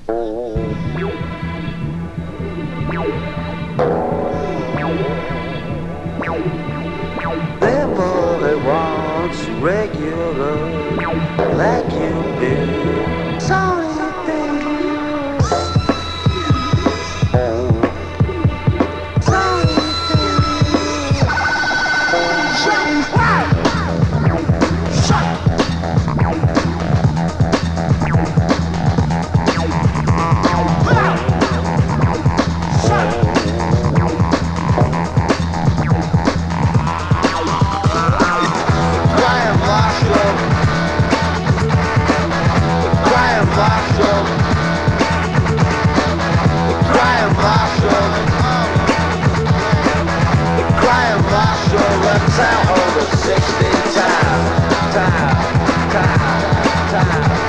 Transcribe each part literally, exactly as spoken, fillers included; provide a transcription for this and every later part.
Them boy wants regular like you do. Sorry, babe. Sorry, Town over sixty times, time, time, time.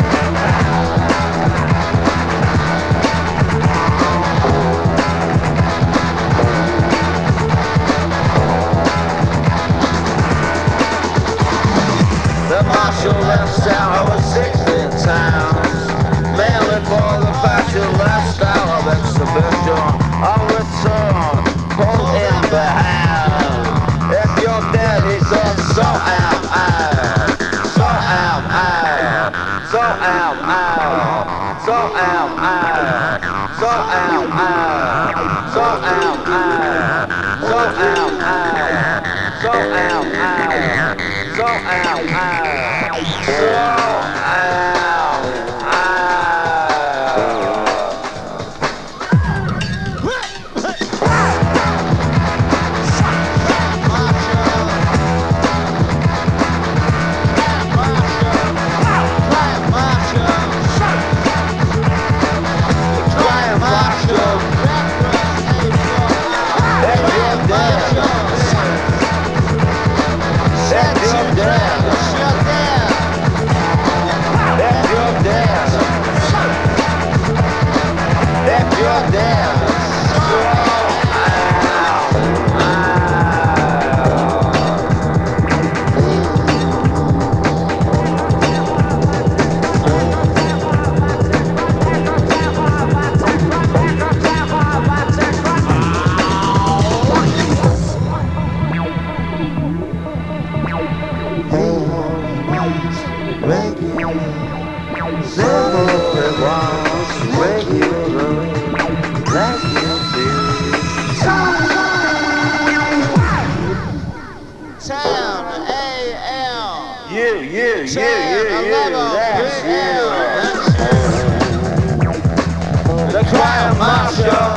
The marshal left town over sixty times, mainly for the fashion lifestyle of exhibition. On return, pull in behind. If you're dead, he's on, so am I. So am I. So am I. So am I. So am I. So am I. So am I. So am I. So am I. So am I. Town, A L. You, you, you, you, you, that's you. The Crime Marshal.